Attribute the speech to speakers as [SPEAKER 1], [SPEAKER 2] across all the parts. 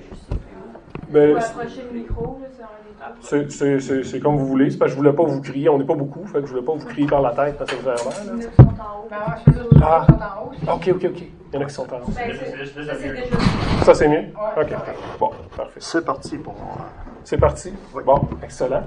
[SPEAKER 1] Mais,
[SPEAKER 2] Vous approchez le micro, là, c'est un des
[SPEAKER 1] c'est comme vous voulez. C'est parce que je voulais pas vous crier. On n'est pas beaucoup, fait que je voulais pas vous crier par la tête parce que vous avez l'air.
[SPEAKER 2] Il y en a qui sont en haut.
[SPEAKER 3] Ben, je veux dire,
[SPEAKER 1] Ah.
[SPEAKER 3] ils sont en haut.
[SPEAKER 1] OK. Il y en a qui sont en haut.
[SPEAKER 2] Ben, ça, c'est déjà
[SPEAKER 1] Ça, c'est mieux?
[SPEAKER 3] Ouais.
[SPEAKER 1] OK. Bon, parfait.
[SPEAKER 4] C'est parti pour
[SPEAKER 1] C'est parti?
[SPEAKER 4] Oui.
[SPEAKER 1] Bon, excellent.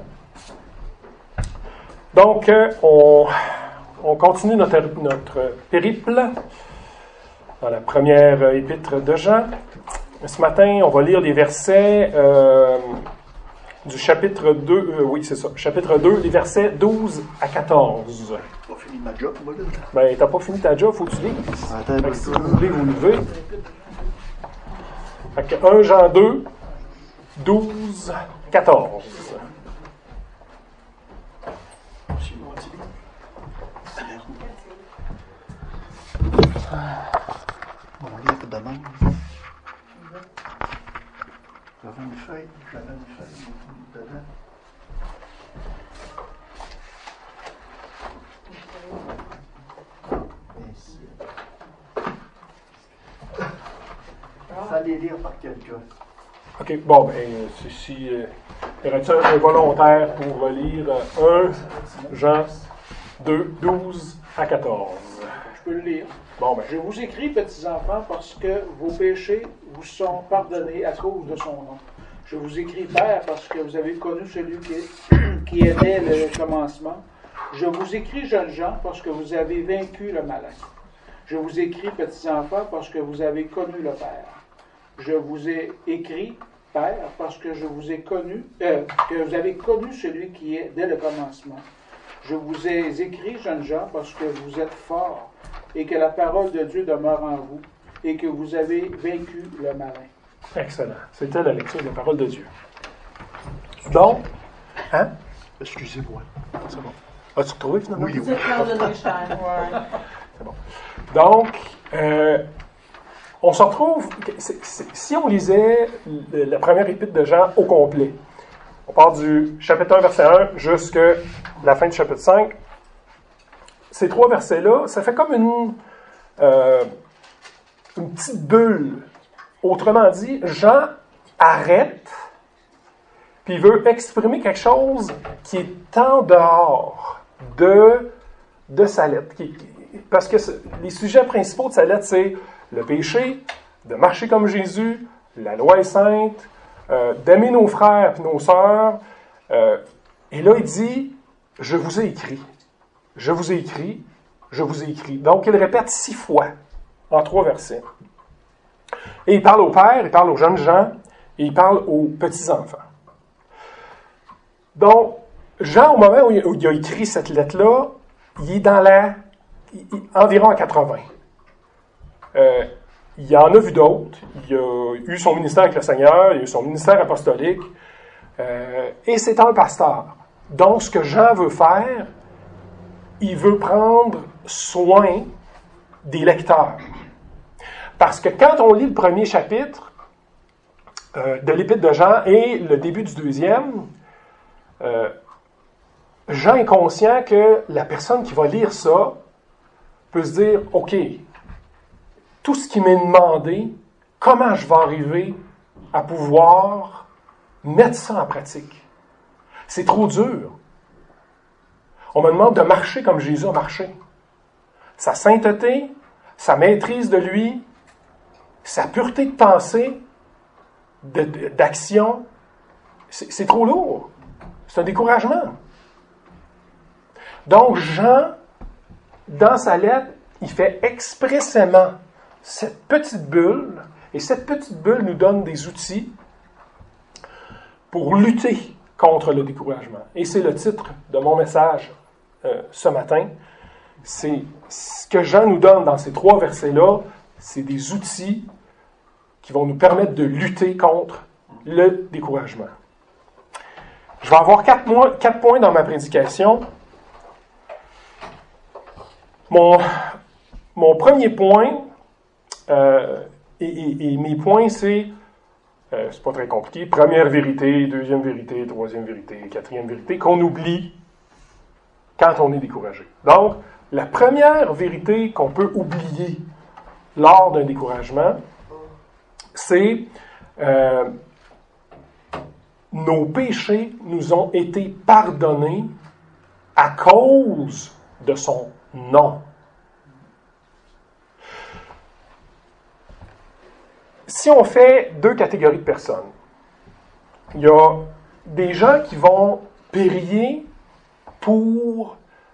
[SPEAKER 1] Donc, on continue notre périple dans la première épître de Jean. Ce matin, on va lire les versets du chapitre 2, oui, c'est ça, chapitre 2, les versets 12 à 14.
[SPEAKER 4] Pas fini ma job, moi, là.
[SPEAKER 1] Ben, t'as pas fini ta job, faut que tu lises.
[SPEAKER 4] Attends un
[SPEAKER 1] Fait
[SPEAKER 4] peu,
[SPEAKER 1] que si
[SPEAKER 4] là.
[SPEAKER 1] vous voulez vous lever. Fait que 1 Jean 2, 12, 14.
[SPEAKER 4] Si, mon petit lit. Bon, il n'y a pas de demande. J'avais une feuille dedans. Ici. Fallait lire par quelqu'un.
[SPEAKER 1] OK, bon, ben, si y aurait-il un volontaire pour lire 1 Jean 2, 12 à 14?
[SPEAKER 5] Je peux le lire.
[SPEAKER 1] Bon, ben,
[SPEAKER 5] Je vous écris, petits enfants, parce que vos péchés vous sont pardonnés à cause de son nom. Je vous écris, Père, parce que vous avez connu celui qui était le commencement. Je vous écris, jeunes gens, parce que vous avez vaincu le malin. Je vous écris, petits enfants, parce que vous avez connu le Père. Je vous ai écrit, Père, parce que je vous ai connu, que vous avez connu celui qui est dès le commencement. Je vous ai écrit, jeunes gens, parce que vous êtes forts et que la parole de Dieu demeure en vous et que vous avez vaincu le malin.
[SPEAKER 1] excellent. C'était la lecture de la parole de Dieu. Donc, hein?
[SPEAKER 4] Excusez-moi.
[SPEAKER 1] C'est bon. As-tu retrouvé finalement?
[SPEAKER 4] Oui, oui.
[SPEAKER 2] C'est pardonné cher.
[SPEAKER 1] C'est bon. Donc, on se retrouve, si on lisait la première épître de Jean au complet, on part du chapitre 1, verset 1, jusqu'à la fin du chapitre 5, ces 3 versets-là, ça fait comme une petite bulle. Autrement dit, Jean arrête, puis il veut exprimer quelque chose qui est en dehors de sa lettre. Parce que les sujets principaux de sa lettre, c'est le péché, de marcher comme Jésus, la loi est sainte, d'aimer nos frères et nos sœurs. Et là, il dit, je vous ai écrit. Je vous ai écrit. Je vous ai écrit. Donc, il répète 6 fois en 3 versets. Et il parle au père, il parle aux jeunes gens, et il parle aux petits-enfants. Donc, Jean, au moment où il a écrit cette lettre-là, il est dans environ à 80. Il en a vu d'autres. Il a eu son ministère avec le Seigneur, il a eu son ministère apostolique, et c'est un pasteur. Donc, ce que Jean veut faire, il veut prendre soin des lecteurs. Parce que quand on lit le premier chapitre de l'Épître de Jean et le début du deuxième, Jean est conscient que la personne qui va lire ça peut se dire, OK, tout ce qui m'est demandé, comment je vais arriver à pouvoir mettre ça en pratique? C'est trop dur. On me demande de marcher comme Jésus a marché. Sa sainteté, sa maîtrise de lui, sa pureté de pensée, d'action, c'est trop lourd. C'est un découragement. Donc, Jean, dans sa lettre, il fait expressément cette petite bulle, et cette petite bulle nous donne des outils pour lutter contre le découragement. Et c'est le titre de mon message ce matin. C'est ce que Jean nous donne dans ces 3 versets-là, c'est des outils qui vont nous permettre de lutter contre le découragement. Je vais avoir 4 points dans ma prédication. Mon premier point, et mes points, c'est pas très compliqué, première vérité, deuxième vérité, troisième vérité, quatrième vérité, qu'on oublie quand on est découragé. Donc, la première vérité qu'on peut oublier lors d'un découragement, c'est nos péchés nous ont été pardonnés à cause de son nom. Si on fait deux catégories de personnes, il y a des gens qui vont prier pour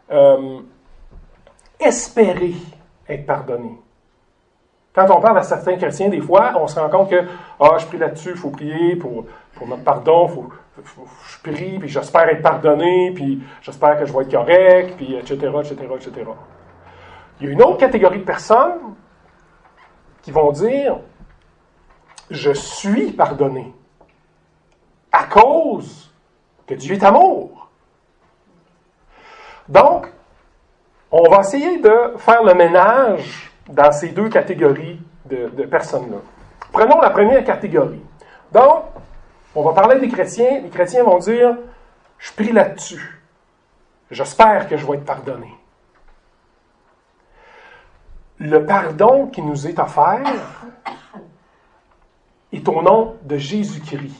[SPEAKER 1] espérer être pardonnés. Quand on parle à certains chrétiens, des fois, on se rend compte que je prie là-dessus, il faut prier pour notre pardon, je prie, puis j'espère être pardonné, puis j'espère que je vais être correct, puis etc., etc., etc. Il y a une autre catégorie de personnes qui vont dire « Je suis pardonné à cause que Dieu est amour. » Donc, on va essayer de faire le ménage dans ces deux catégories de personnes-là. Prenons la première catégorie. Donc, on va parler des chrétiens. Les chrétiens vont dire « Je prie là-dessus. J'espère que je vais être pardonné. » Le pardon qui nous est offert est au nom de Jésus-Christ.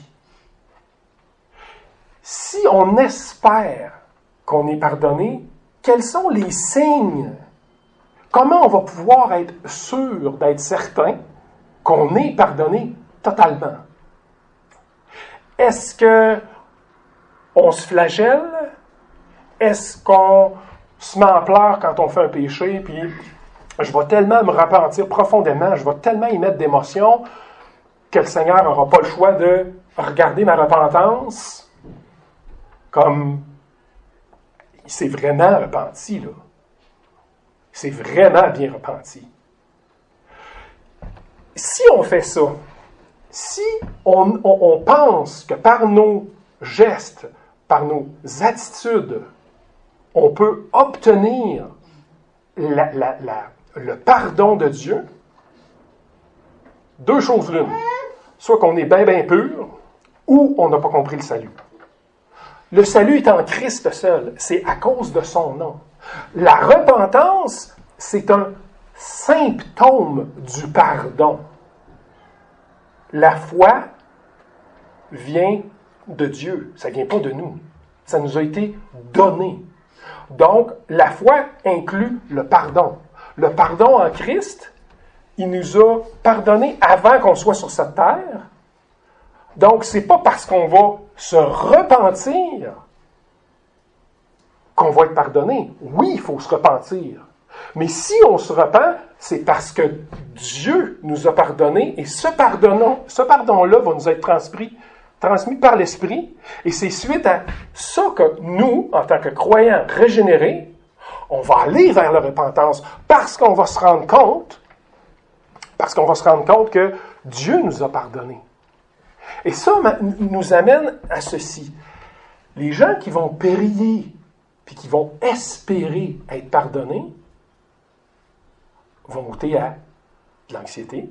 [SPEAKER 1] Si on espère qu'on est pardonné, quels sont les signes? Comment on va pouvoir être sûr, d'être certain qu'on est pardonné totalement? Est-ce qu'on se flagelle? Est-ce qu'on se met en pleurs quand on fait un péché, puis je vais tellement me repentir profondément, je vais tellement y mettre d'émotion que le Seigneur n'aura pas le choix de regarder ma repentance comme il s'est vraiment repenti, là. Il s'est vraiment bien repenti. Si on fait ça, si on pense que par nos gestes, par nos attitudes, on peut obtenir le pardon de Dieu, deux choses l'une. Soit qu'on est bien pur, ou on n'a pas compris le salut. Le salut est en Christ seul. C'est à cause de son nom. La repentance, c'est un symptôme du pardon. La foi vient de Dieu. Ça ne vient pas de nous. Ça nous a été donné. Donc, la foi inclut le pardon. Le pardon en Christ, il nous a pardonné avant qu'on soit sur cette terre. Donc, c'est pas parce qu'on va se repentir qu'on va être pardonné. Oui, il faut se repentir. Mais si on se repent, c'est parce que Dieu nous a pardonné et ce pardon-là va nous être transmis par l'Esprit. Et c'est suite à ça que nous, en tant que croyants régénérés, on va aller vers la repentance parce qu'on va se rendre compte que Dieu nous a pardonné. Et ça nous amène à ceci. Les gens qui vont prier puis qui vont espérer être pardonnés vont goûter à de l'anxiété,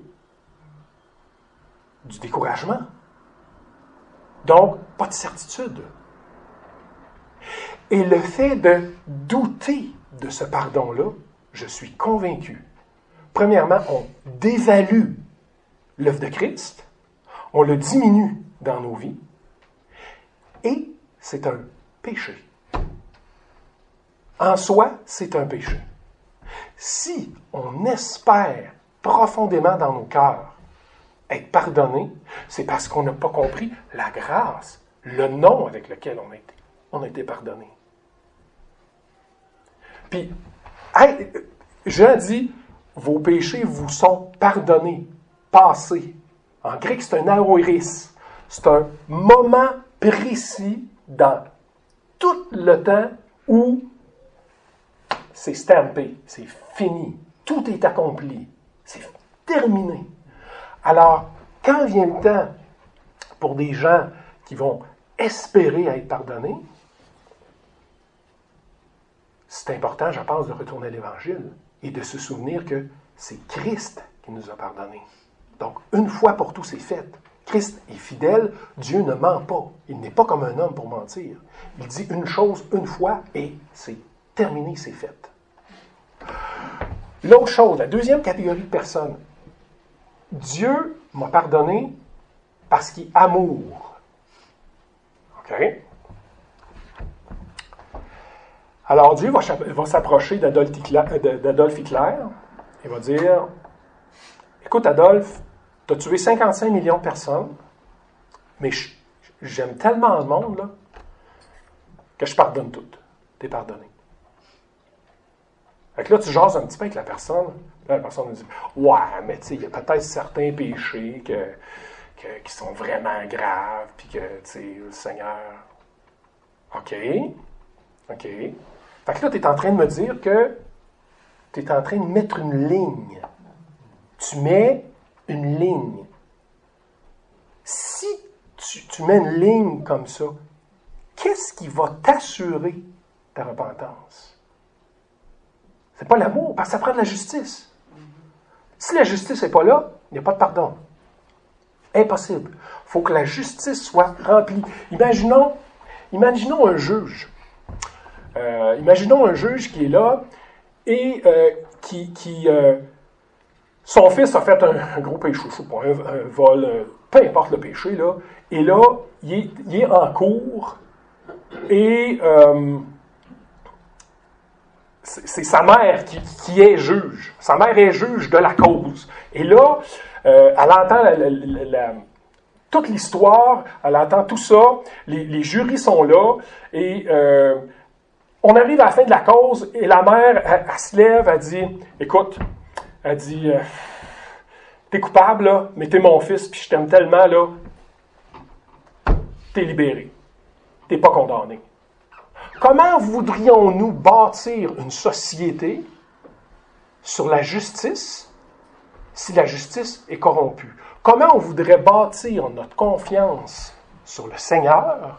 [SPEAKER 1] du découragement. Donc, pas de certitude. Et le fait de douter de ce pardon-là, je suis convaincu. Premièrement, on dévalue l'œuvre de Christ, on le diminue dans nos vies, et c'est un péché. En soi, c'est un péché. Si on espère profondément dans nos cœurs être pardonné, c'est parce qu'on n'a pas compris la grâce, le nom avec lequel on a été pardonné. Puis, Jean dit, vos péchés vous sont pardonnés, passés. En grec, c'est un aoiris. C'est un moment précis dans tout le temps où c'est stampé, c'est fini, tout est accompli, c'est terminé. Alors, quand vient le temps pour des gens qui vont espérer être pardonnés, c'est important, je pense, de retourner à l'Évangile et de se souvenir que c'est Christ qui nous a pardonnés. Donc, une fois pour tous, c'est fait. Christ est fidèle, Dieu ne ment pas. Il n'est pas comme un homme pour mentir. Il dit une chose une fois et c'est terminé, c'est fait. L'autre chose, la deuxième catégorie de personnes, Dieu m'a pardonné parce qu'il est amour. OK? Alors, Dieu va s'approcher d'Adolf Hitler et va dire, écoute, Adolphe, tu as tué 55 millions de personnes, mais j'aime tellement le monde là, que je pardonne tout. T'es pardonné. Fait que là, tu jases un petit peu avec la personne. Là, la personne nous dit, ouais, mais tu sais, il y a peut-être certains péchés qui sont vraiment graves, puis que, tu sais, le Seigneur... OK. Fait que là, tu es en train de me dire que tu es en train de mettre une ligne. Tu mets une ligne. Si tu mets une ligne comme ça, qu'est-ce qui va t'assurer ta repentance? C'est pas l'amour, parce que ça prend de la justice. Si la justice n'est pas là, il n'y a pas de pardon. Impossible. Il faut que la justice soit remplie. Imaginons un juge. Imaginons un juge qui est là et son fils a fait un gros péché, je sais pas, un vol, peu importe le péché, là, et là, il est en cours et c'est sa mère qui est juge. Sa mère est juge de la cause. Et là, elle entend toute l'histoire, elle entend tout ça, les jurys sont là, et on arrive à la fin de la cause, et la mère, elle se lève, elle dit, écoute, elle dit, t'es coupable, là, mais t'es mon fils, puis je t'aime tellement, là, t'es libéré. T'es pas condamné. Comment voudrions-nous bâtir une société sur la justice si la justice est corrompue? Comment on voudrait bâtir notre confiance sur le Seigneur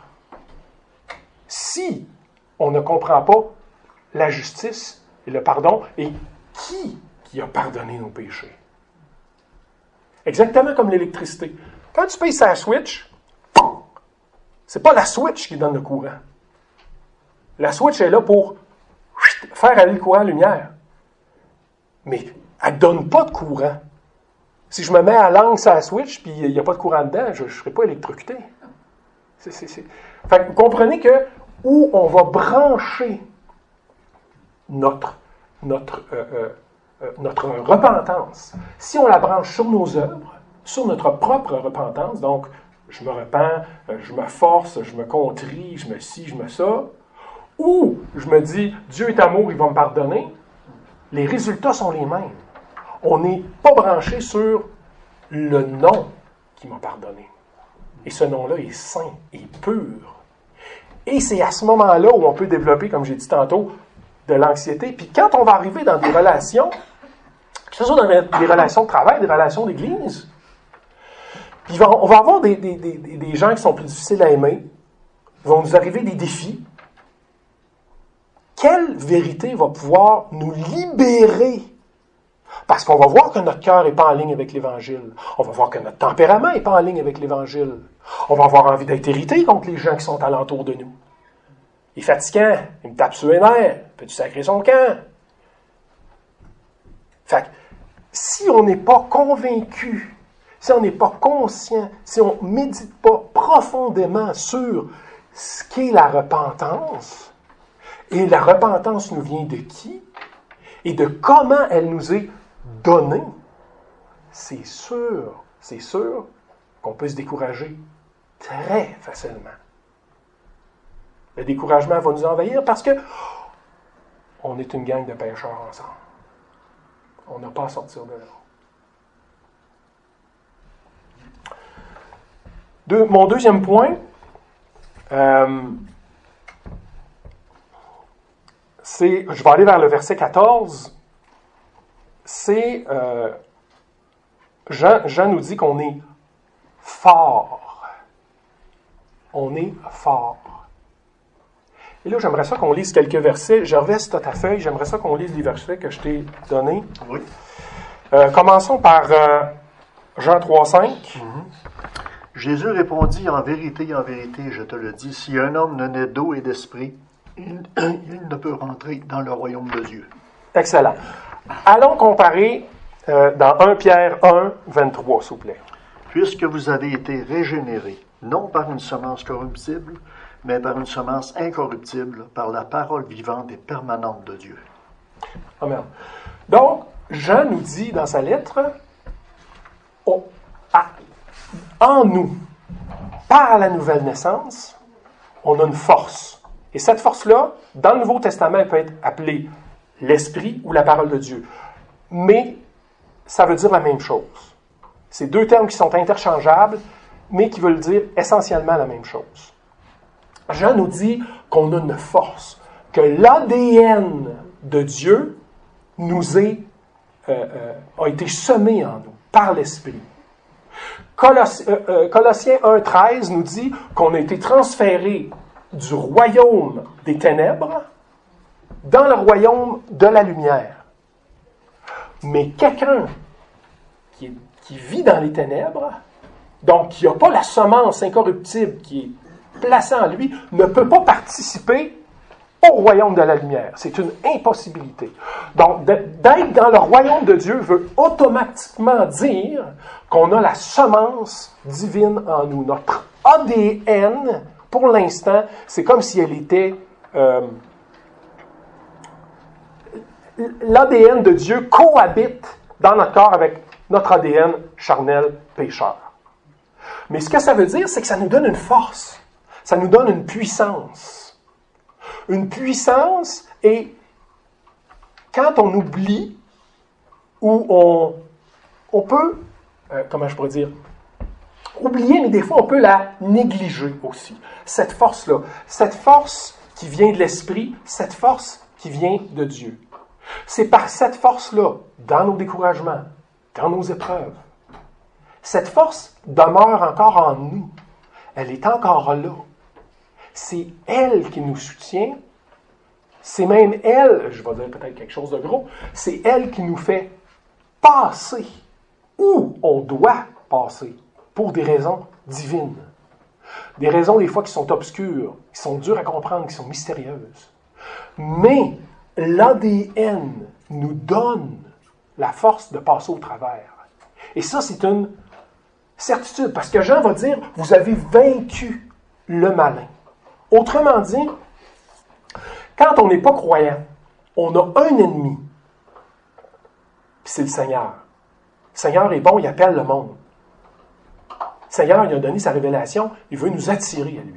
[SPEAKER 1] si on ne comprend pas la justice et le pardon et qui a pardonné nos péchés? Exactement comme l'électricité. Quand tu payes sa switch, c'est pas la switch qui donne le courant. La switch est là pour faire aller le courant à la lumière. Mais elle ne donne pas de courant. Si je me mets à langue sur la switch puis il n'y a pas de courant dedans, je ne serai pas électrocuté. Fait que vous comprenez que où on va brancher notre repentance, si on la branche sur nos œuvres, sur notre propre repentance, donc je me repens, je me force, je me contris, je me ci, je me ça, ou je me dis, Dieu est amour, il va me pardonner, les résultats sont les mêmes. On n'est pas branché sur le nom qui m'a pardonné. Et ce nom-là est saint, est pur. Et c'est à ce moment-là où on peut développer, comme j'ai dit tantôt, de l'anxiété. Puis quand on va arriver dans des relations, que ce soit dans des relations de travail, des relations d'église, puis on va avoir des gens qui sont plus difficiles à aimer, il va nous arriver des défis. Quelle vérité va pouvoir nous libérer? Parce qu'on va voir que notre cœur n'est pas en ligne avec l'Évangile. On va voir que notre tempérament n'est pas en ligne avec l'Évangile. On va avoir envie d'être irrité contre les gens qui sont alentour de nous. Il est fatigant, il me tape sur les nerfs, peux-tu sacrer son camp? Fait que, si on n'est pas convaincu, si on n'est pas conscient, si on ne médite pas profondément sur ce qu'est la repentance, et la repentance nous vient de qui? Et de comment elle nous est donnée? C'est sûr qu'on peut se décourager très facilement. Le découragement va nous envahir parce que on est une gang de pécheurs ensemble. On n'a pas à sortir de là. Mon deuxième point, je vais aller vers le verset 14, c'est, Jean nous dit qu'on est fort. On est fort. Et là, j'aimerais ça qu'on lise quelques versets. Gervais, si tu as ta feuille, j'aimerais ça qu'on lise les versets que je t'ai donnés.
[SPEAKER 4] Oui.
[SPEAKER 1] Commençons par Jean 3,5.
[SPEAKER 4] Jésus répondit, en vérité, je te le dis, si un homme ne naît d'eau et d'esprit, il ne peut rentrer dans le royaume de Dieu.
[SPEAKER 1] Excellent. Allons comparer dans 1 Pierre 1, 23, s'il vous plaît.
[SPEAKER 4] puisque vous avez été régénérés, non par une semence corruptible, mais par une semence incorruptible, par la parole vivante et permanente de Dieu.
[SPEAKER 1] Amen. Donc, Jean nous dit dans sa lettre, en nous, par la nouvelle naissance, on a une force. Et cette force-là, dans le Nouveau Testament, elle peut être appelée l'Esprit ou la parole de Dieu. Mais ça veut dire la même chose. C'est deux termes qui sont interchangeables, mais qui veulent dire essentiellement la même chose. Jean nous dit qu'on a une force, que l'ADN de Dieu a été semé en nous, par l'Esprit. Colossiens 1,13 nous dit qu'on a été transféré du royaume des ténèbres dans le royaume de la lumière. Mais quelqu'un qui vit dans les ténèbres, donc qui n'a pas la semence incorruptible qui est placée en lui, ne peut pas participer au royaume de la lumière. C'est une impossibilité. Donc, d'être dans le royaume de Dieu veut automatiquement dire qu'on a la semence divine en nous. Notre ADN, pour l'instant, c'est comme si elle était... l'ADN de Dieu cohabite dans notre corps avec notre ADN charnel pécheur. Mais ce que ça veut dire, c'est que ça nous donne une force. Ça nous donne une puissance. Une puissance, et quand on oublie, ou on peut, comment je pourrais dire, oublier, mais des fois on peut la négliger aussi. Cette force-là, cette force qui vient de l'Esprit, cette force qui vient de Dieu. C'est par cette force-là, dans nos découragements, dans nos épreuves, cette force demeure encore en nous. Elle est encore là. C'est elle qui nous soutient. C'est même elle, je vais dire peut-être quelque chose de gros, c'est elle qui nous fait passer où on doit passer pour des raisons divines. Des raisons des fois qui sont obscures, qui sont dures à comprendre, qui sont mystérieuses. Mais l'ADN nous donne la force de passer au travers. Et ça, c'est une certitude, parce que Jean va dire, vous avez vaincu le malin. Autrement dit, quand on n'est pas croyant, on a un ennemi, puis c'est le Seigneur. Le Seigneur est bon, il appelle le monde. Le Seigneur, il a donné sa révélation, il veut nous attirer à lui.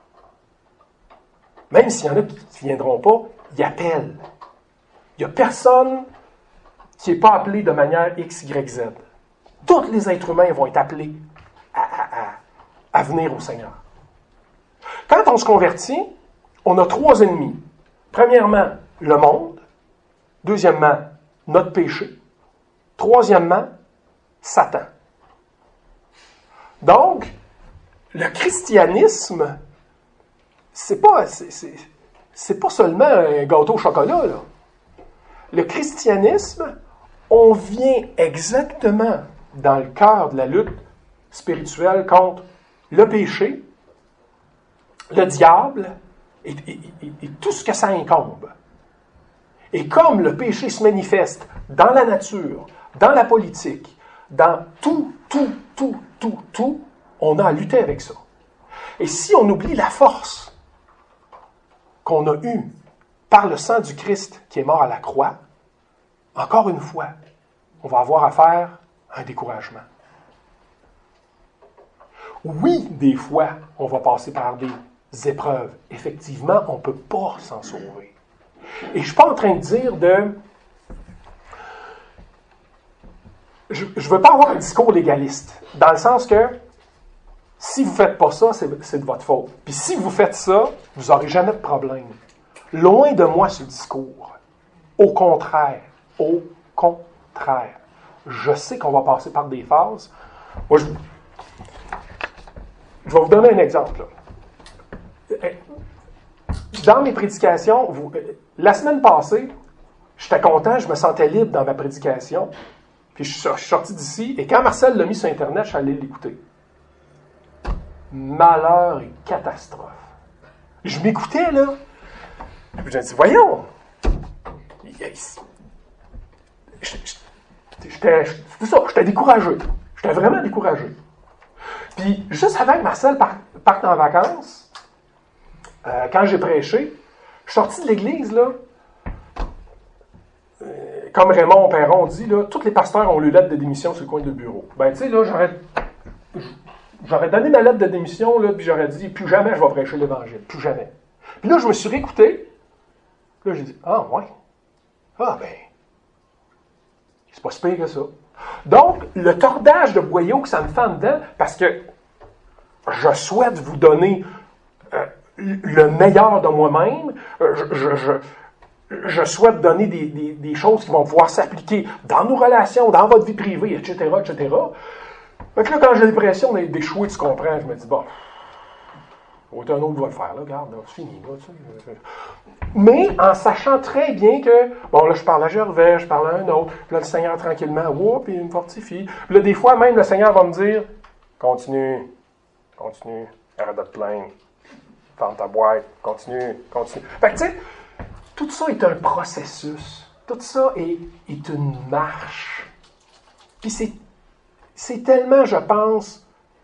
[SPEAKER 1] Même s'il y en a qui ne viendront pas, il appelle. Il n'y a personne qui n'est pas appelé de manière X, Y, Z. Tous les êtres humains vont être appelés à venir au Seigneur. Quand on se convertit, on a trois ennemis. Premièrement, le monde. Deuxièmement, notre péché. Troisièmement, Satan. Donc, le christianisme, c'est pas seulement un gâteau au chocolat, là. Le christianisme, on vient exactement dans le cœur de la lutte spirituelle contre le péché, le diable et tout ce que ça incombe. Et comme le péché se manifeste dans la nature, dans la politique, dans tout, on a à lutter avec ça. Et si on oublie la force qu'on a eue par le sang du Christ qui est mort à la croix, encore une fois, on va avoir affaire à un découragement. Oui, des fois, on va passer par des épreuves. Effectivement, on ne peut pas s'en sauver. Et je ne suis pas en train de dire Je ne veux pas avoir un discours légaliste, dans le sens que si vous ne faites pas ça, c'est de votre faute. Puis si vous faites ça, vous n'aurez jamais de problème. Loin de moi ce discours. Au contraire. Je sais qu'on va passer par des phases. Moi, je vais vous donner un exemple. Dans mes prédications, la semaine passée, j'étais content, je me sentais libre dans ma prédication. Puis je suis sorti d'ici, et quand Marcel l'a mis sur Internet, je suis allé l'écouter. Malheur et catastrophe. Je m'écoutais, là. Puis j'ai dit, voyons. J'étais découragé. J'étais vraiment découragé. Puis, juste avant que Marcel parte en vacances, quand j'ai prêché, je suis sorti de l'église, là, comme Raymond Perron dit, là, tous les pasteurs ont le lettre de démission sur le coin du bureau. Ben, tu sais, là, j'aurais donné ma lettre de démission, là, puis j'aurais dit, plus jamais je vais prêcher l'Évangile, plus jamais. Puis là, je me suis réécouté, là, j'ai dit, ah, ouais. Ah, ben, c'est pas si pire que ça. Donc, le tordage de boyau que ça me fait en dedans, parce que je souhaite vous donner le meilleur de moi-même, je souhaite donner des choses qui vont pouvoir s'appliquer dans nos relations, dans votre vie privée, etc., etc. Fait que là, quand j'ai l'impression d'échouer, tu comprends, je me dis, bon, autant un autre va le faire, là, regarde, là, c'est fini, là, tu sais. Mais en sachant très bien que, bon, là, je parle à Gervais, je parle à un autre, puis là, le Seigneur, tranquillement, whoop, il me fortifie. Puis là, des fois, même, le Seigneur va me dire, continue, arrête de te plaindre, ferme ta boîte, continue. Fait que, tu sais, tout ça est un processus. Tout ça est une marche. Puis c'est tellement, je pense,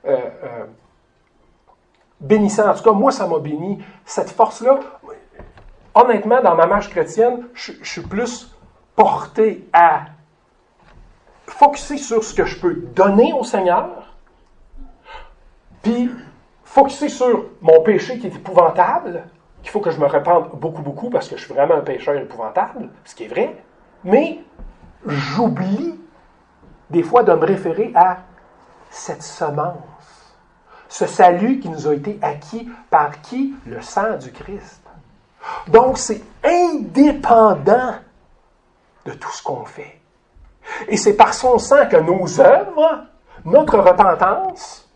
[SPEAKER 1] bénissant. En tout cas, moi, ça m'a béni. Cette force-là, honnêtement, dans ma marche chrétienne, je suis plus porté à focusser sur ce que je peux donner au Seigneur, puis focusser sur mon péché qui est épouvantable, qu'il faut que je me repente beaucoup, parce que je suis vraiment un pécheur épouvantable, ce qui est vrai, mais j'oublie des fois de me référer à cette semence, ce salut qui nous a été acquis par qui? Le sang du Christ. Donc, c'est indépendant de tout ce qu'on fait. Et c'est par son sang que nos œuvres, notre repentance,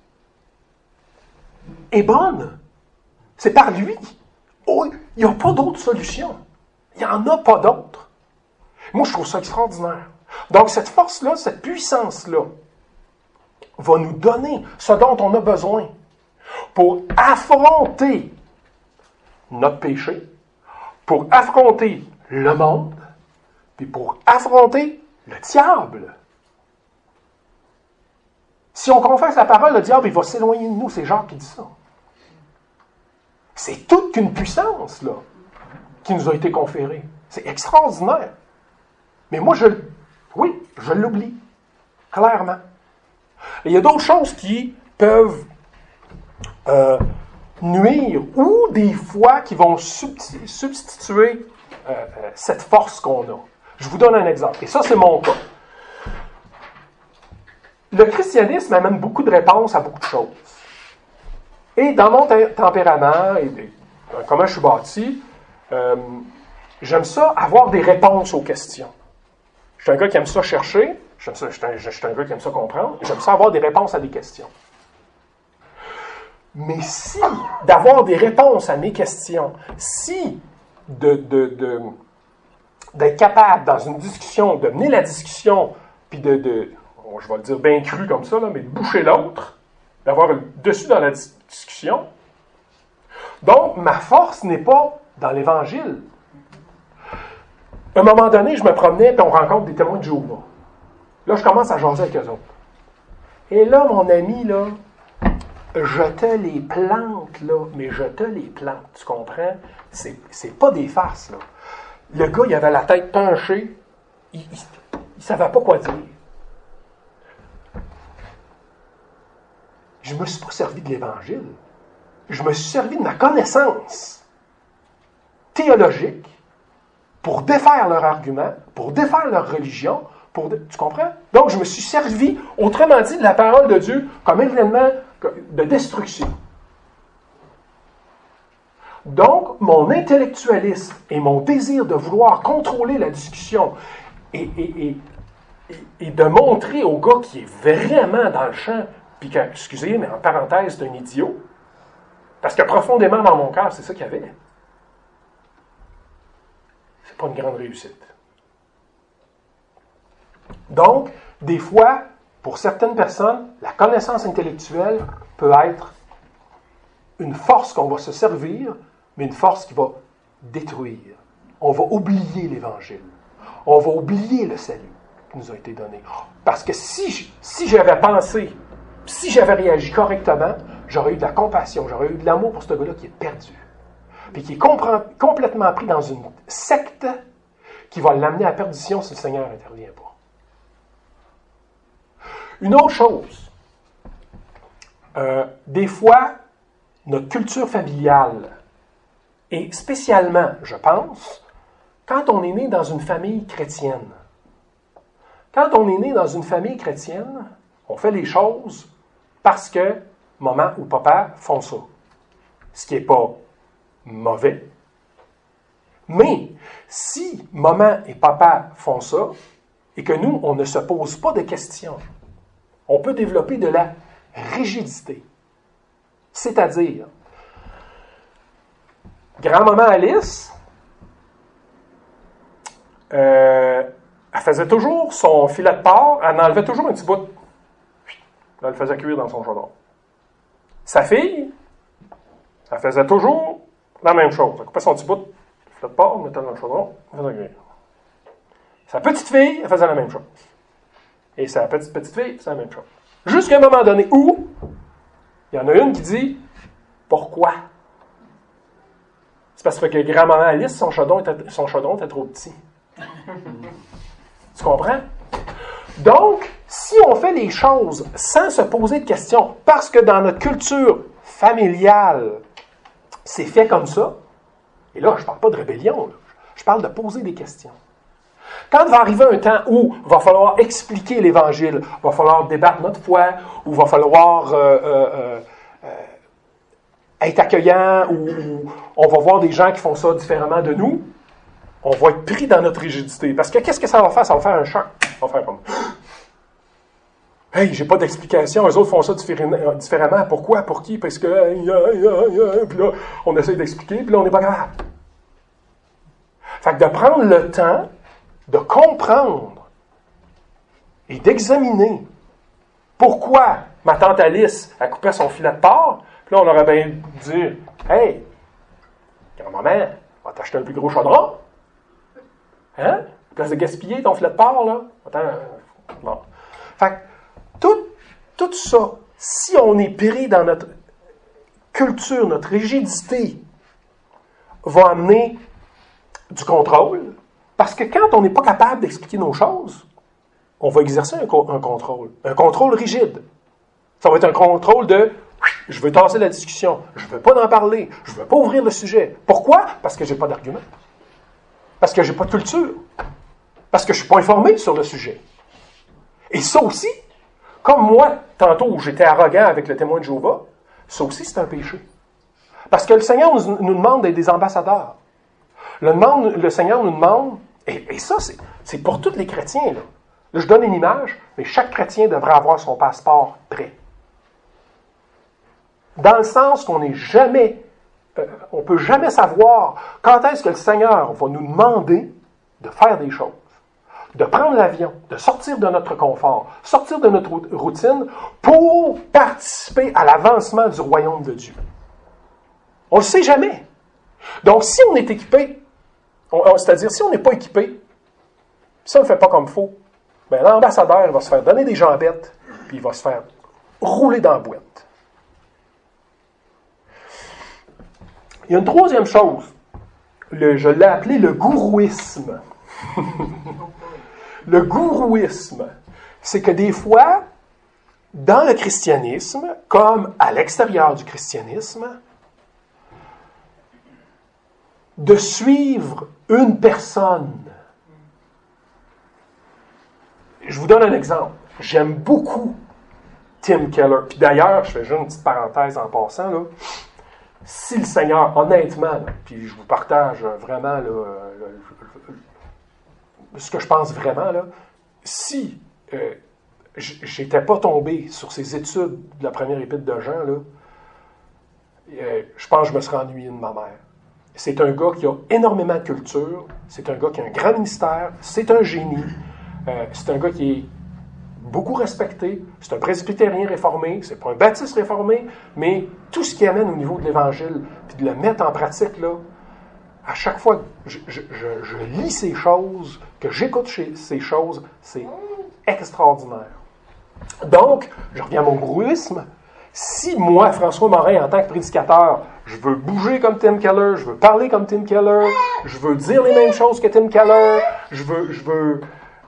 [SPEAKER 1] est bonne. C'est par lui. Oh, il n'y a pas d'autre solution. Il n'y en a pas d'autre. Moi, je trouve ça extraordinaire. Donc, cette force-là, cette puissance-là, va nous donner ce dont on a besoin pour affronter notre péché, pour affronter le monde, puis pour affronter le diable. Si on confesse la parole, le diable, il va s'éloigner de nous. C'est Jacques qui dit ça. C'est toute une puissance, là, qui nous a été conférée. C'est extraordinaire. Mais moi, je l'oublie. Clairement. Et il y a d'autres choses qui peuvent nuire ou des fois qui vont substituer cette force qu'on a. Je vous donne un exemple. Et ça, c'est mon cas. Le christianisme amène beaucoup de réponses à beaucoup de choses. Et dans mon tempérament et comment je suis bâti, j'aime ça avoir des réponses aux questions. Je suis un gars qui aime ça chercher, je suis un gars qui aime ça comprendre, j'aime ça avoir des réponses à des questions. Mais si d'avoir des réponses à mes questions, si d'être capable dans une discussion, de mener la discussion, puis je vais le dire bien cru comme ça, là, mais de boucher l'autre, d'avoir le dessus dans la discussion. Donc, ma force n'est pas dans l'Évangile. À un moment donné, je me promenais, puis on rencontre des témoins de Jéhovah. Là, je commence à jaser avec eux autres. Et là, mon ami, là, je te les plante, là, mais je te les plante, tu comprends? C'est pas des farces, là. Le gars, il avait la tête penchée, il savait pas quoi dire. Je me suis pas servi de l'Évangile. Je me suis servi de ma connaissance théologique pour défaire leur argument, pour défaire leur religion, tu comprends? Donc, je me suis servi, autrement dit, de la parole de Dieu comme événement de destruction. Donc, mon intellectualisme et mon désir de vouloir contrôler la discussion et de montrer au gars qui est vraiment dans le champ, puis que, excusez, mais en parenthèse, c'est un idiot, parce que profondément dans mon cœur, c'est ça qu'il y avait. C'est pas une grande réussite. Donc, des fois, pour certaines personnes, la connaissance intellectuelle peut être une force qu'on va se servir, mais une force qui va détruire. On va oublier l'Évangile. On va oublier le salut qui nous a été donné. Parce que si j'avais pensé si j'avais réagi correctement, j'aurais eu de la compassion, j'aurais eu de l'amour pour ce gars-là qui est perdu. Puis qui est complètement pris dans une secte qui va l'amener à la perdition si le Seigneur n'intervient pas. Une autre chose, des fois, notre culture familiale, et spécialement, je pense, quand on est né dans une famille chrétienne. Quand on est né dans une famille chrétienne, on fait les choses parce que maman ou papa font ça. Ce qui n'est pas mauvais. Mais si maman et papa font ça, et que nous, on ne se pose pas de questions, on peut développer de la rigidité. C'est-à-dire, grand-maman Alice, elle faisait toujours son filet de porc, elle enlevait toujours un petit bout. Là, elle le faisait cuire dans son chaudron. Sa fille, elle faisait toujours la même chose. Elle coupait son petit bout de filet de porc, elle mettait dans le chaudron, elle faisait cuire. Sa petite fille, elle faisait la même chose. Et sa petite fille, c'est la même chose. Jusqu'à un moment donné où, il y en a une qui dit, pourquoi? C'est parce que grand-maman Alice, son chaudron était trop petit. Tu comprends? Donc, si on fait les choses sans se poser de questions, parce que dans notre culture familiale, c'est fait comme ça, et là, je ne parle pas de rébellion, là, je parle de poser des questions. Quand va arriver un temps où il va falloir expliquer l'Évangile, il va falloir débattre notre foi, ou il va falloir être accueillant, ou on va voir des gens qui font ça différemment de nous, on va être pris dans notre rigidité. Parce que qu'est-ce que ça va faire? Ça va faire un choc. Ça va faire comme... Hey, j'ai pas d'explication. Eux autres font ça différemment. Pourquoi? Pour qui? Parce que... Puis là, on essaie d'expliquer, puis là, on n'est pas capable. Fait que de prendre le temps de comprendre et d'examiner pourquoi ma tante Alice a coupé son filet de porc, puis là, on aurait bien dit, hey, grand-maman, va t'acheter un plus gros chaudron. Hein? Place de gaspiller ton filet de porc, là. Attends. Bon. Fait que tout ça, si on est pris dans notre culture, notre rigidité, va amener du contrôle. Parce que quand on n'est pas capable d'expliquer nos choses, on va exercer un contrôle. Un contrôle rigide. Ça va être un contrôle de « je veux tasser la discussion, je ne veux pas en parler, je ne veux pas ouvrir le sujet ». Pourquoi? Parce que je n'ai pas d'argument. Parce que je n'ai pas de culture. Parce que je ne suis pas informé sur le sujet. Et ça aussi, comme moi, tantôt où j'étais arrogant avec le témoin de Jéhovah, ça aussi c'est un péché. Parce que le Seigneur nous demande d'être des ambassadeurs. Le Seigneur nous demande, et ça c'est pour tous les chrétiens, là. Là, je donne une image, mais chaque chrétien devrait avoir son passeport prêt. Dans le sens qu'on n'est jamais, on ne peut jamais savoir quand est-ce que le Seigneur va nous demander de faire des choses, de prendre l'avion, de sortir de notre confort, sortir de notre routine pour participer à l'avancement du royaume de Dieu. On ne le sait jamais. Donc, si on est équipé, c'est-à-dire si on n'est pas équipé, si on ne le fait pas comme il faut, ben, l'ambassadeur il va se faire donner des jambettes, puis il va se faire rouler dans la boîte. Il y a une troisième chose. Je l'ai appelé le gourouisme. Le gourouisme, c'est que des fois, dans le christianisme, comme à l'extérieur du christianisme, de suivre une personne. Je vous donne un exemple. J'aime beaucoup Tim Keller. Puis d'ailleurs, je fais juste une petite parenthèse en passant, là. Si le Seigneur, honnêtement, là, puis je vous partage vraiment là, ce que je pense vraiment, là, si j'étais pas tombé sur ces études de la première épître de Jean, là, je pense que je me serais ennuyé de ma mère. C'est un gars qui a énormément de culture, c'est un gars qui a un grand ministère, c'est un génie, c'est un gars qui est beaucoup respecté, c'est un presbytérien réformé, c'est pas un baptiste réformé, mais tout ce qui amène au niveau de l'Évangile, puis de le mettre en pratique, là, à chaque fois que je lis ces choses, que j'écoute ces choses, c'est extraordinaire. Donc, je reviens à mon gourouisme. Si moi, François Morin, en tant que prédicateur, je veux bouger comme Tim Keller, je veux parler comme Tim Keller, je veux dire les mêmes choses que Tim Keller, je veux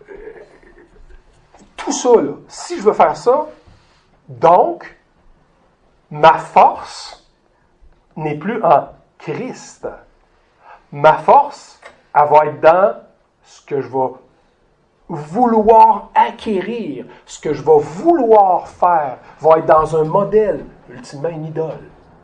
[SPEAKER 1] tout ça, là, si je veux faire ça, donc, ma force n'est plus en Christ. Ma force, elle va être dans ce que je vais vouloir acquérir, ce que je vais vouloir faire, va être dans un modèle, ultimement une idole.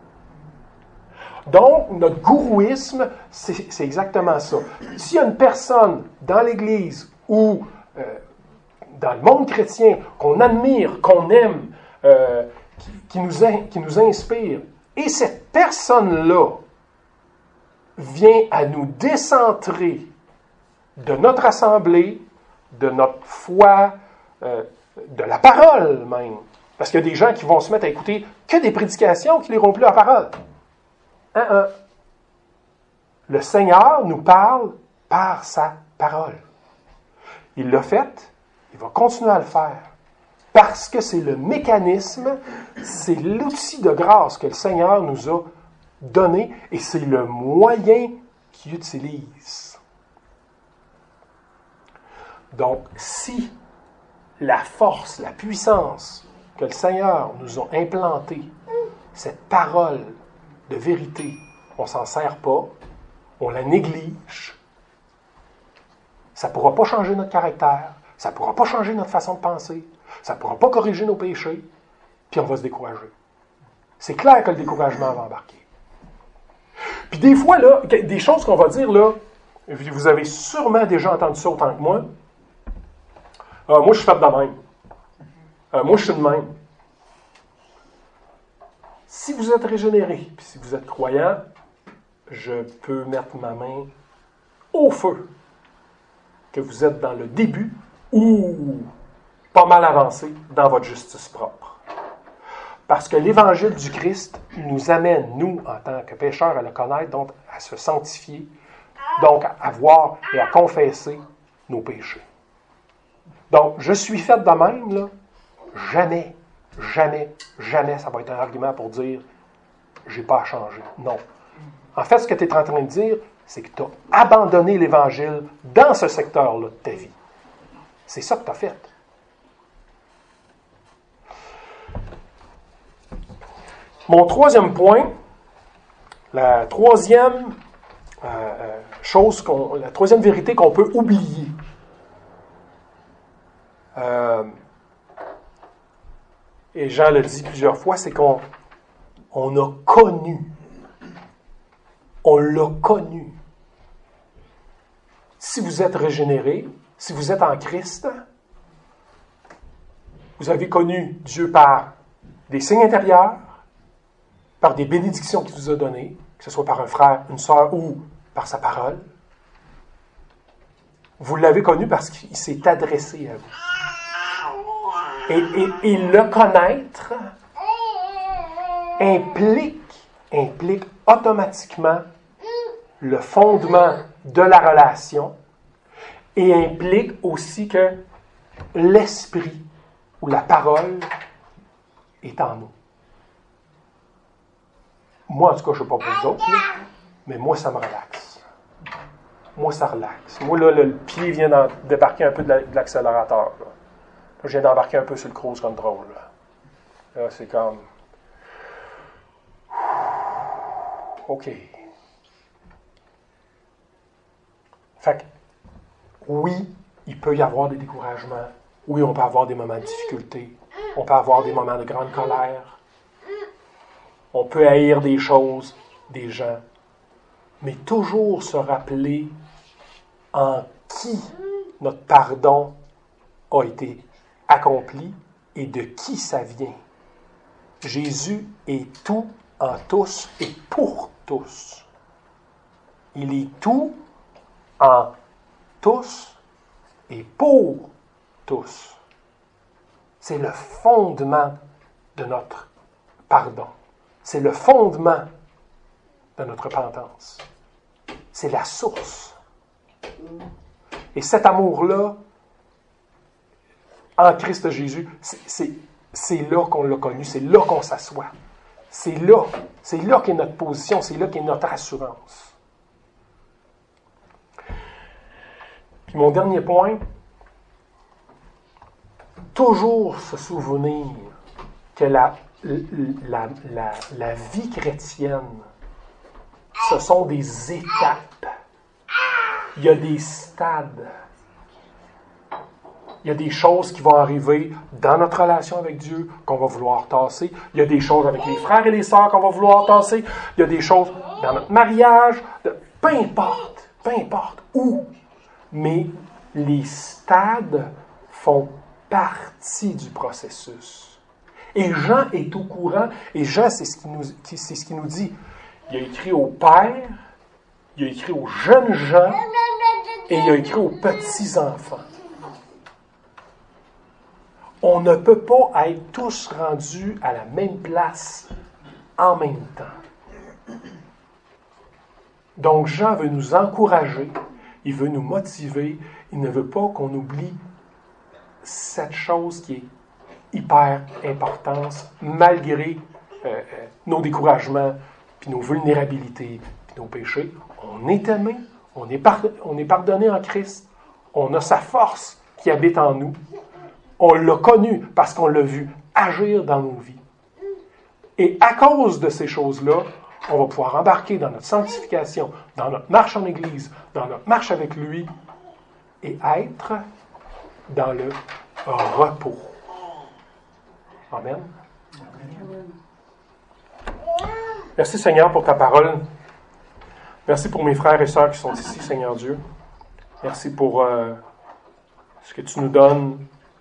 [SPEAKER 1] Donc, notre gourouisme, c'est exactement ça. S'il y a une personne dans l'Église ou dans le monde chrétien qu'on admire, qu'on aime, qui nous inspire, et cette personne-là vient à nous décentrer de notre assemblée, de notre foi, de la parole même. Parce qu'il y a des gens qui vont se mettre à écouter que des prédications qui ne liront plus la parole. Le Seigneur nous parle par sa parole. Il l'a fait, il va continuer à le faire. Parce que c'est le mécanisme, c'est l'outil de grâce que le Seigneur nous a donné et c'est le moyen qu'il utilise. Donc, si la force, la puissance que le Seigneur nous a implantée, cette parole de vérité, on ne s'en sert pas, on la néglige, ça ne pourra pas changer notre caractère, ça ne pourra pas changer notre façon de penser, ça ne pourra pas corriger nos péchés, puis on va se décourager. C'est clair que le découragement va embarquer. Puis des fois, là, des choses qu'on va dire, là, vous avez sûrement déjà entendu ça autant que moi. Moi, je suis fait de même. Moi, je suis de même. Si vous êtes régénéré, puis si vous êtes croyant, je peux mettre ma main au feu que vous êtes dans le début ou pas mal avancé dans votre justice propre. Parce que l'Évangile du Christ nous amène, nous, en tant que pécheurs, à le connaître, donc à se sanctifier, donc à voir et à confesser nos péchés. Donc, je suis fait de même, là, jamais, ça va être un argument pour dire « j'ai pas à changer ». Non. En fait, ce que tu es en train de dire, c'est que tu as abandonné l'Évangile dans ce secteur-là de ta vie. C'est ça que tu as fait. Mon troisième point, la troisième la troisième vérité qu'on peut oublier. Et Jean l'a dit plusieurs fois, c'est qu'on a connu. On l'a connu. Si vous êtes régénéré, si vous êtes en Christ, vous avez connu Dieu par des signes intérieurs, par des bénédictions qu'il vous a données, que ce soit par un frère, une sœur ou par sa parole. Vous l'avez connu parce qu'il s'est adressé à vous. Et le connaître implique automatiquement le fondement de la relation et implique aussi que l'esprit ou la parole est en nous. Moi, en tout cas, je ne sais pas pour vous autres, là, mais moi, ça me relaxe. Moi, ça relaxe. Moi, là, le pied vient de débarquer un peu de l'accélérateur. Là, je viens d'embarquer un peu sur le cruise control. Là, c'est comme... OK. Fait que, oui, il peut y avoir des découragements. Oui, on peut avoir des moments de difficulté. On peut avoir des moments de grande colère. On peut haïr des choses, des gens. Mais toujours se rappeler en qui notre pardon a été accompli et de qui ça vient. Jésus est tout en tous et pour tous. Il est tout en tous et pour tous. C'est le fondement de notre pardon. C'est le fondement de notre repentance. C'est la source. Et cet amour-là, en Christ Jésus, c'est là qu'on l'a connu, c'est là qu'on s'assoit. C'est là qu'est notre position, c'est là qu'est notre assurance. Puis mon dernier point, toujours se souvenir que la vie chrétienne, ce sont des étapes. Il y a des stades. Il y a des choses qui vont arriver dans notre relation avec Dieu qu'on va vouloir tasser. Il y a des choses avec les frères et les sœurs qu'on va vouloir tasser. Il y a des choses dans notre mariage. Peu importe où. Mais les stades font partie du processus. Et Jean est au courant. Et Jean, c'est ce qu'il nous dit. Il a écrit aux pères, il a écrit aux jeunes gens et il a écrit aux petits-enfants. On ne peut pas être tous rendus à la même place en même temps. Donc Jean veut nous encourager, il veut nous motiver, il ne veut pas qu'on oublie cette chose qui est hyper importante, malgré nos découragements, puis nos vulnérabilités, puis nos péchés. On est aimé, on est pardonné en Christ, on a sa force qui habite en nous. On l'a connu parce qu'on l'a vu agir dans nos vies. Et à cause de ces choses-là, on va pouvoir embarquer dans notre sanctification, dans notre marche en Église, dans notre marche avec lui, et être dans le repos. Amen. Merci Seigneur pour ta parole. Merci pour mes frères et sœurs qui sont ici, Seigneur Dieu. Merci pour ce que tu nous donnes.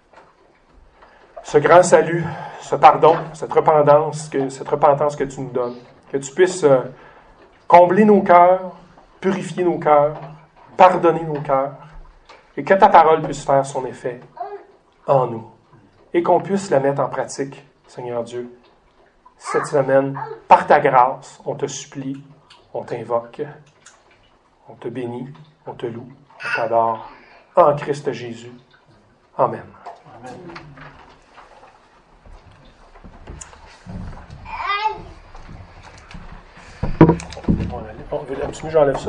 [SPEAKER 1] Ce grand salut, ce pardon, cette repentance que tu nous donnes. Que tu puisses combler nos cœurs, purifier nos cœurs, pardonner nos cœurs, et que ta parole puisse faire son effet en nous. Et qu'on puisse la mettre en pratique, Seigneur Dieu. Cette semaine, par ta grâce, on te supplie, on t'invoque, on te bénit, on te loue, on t'adore. En Christ Jésus. Amen. Amen. On veut, j'enlève ça.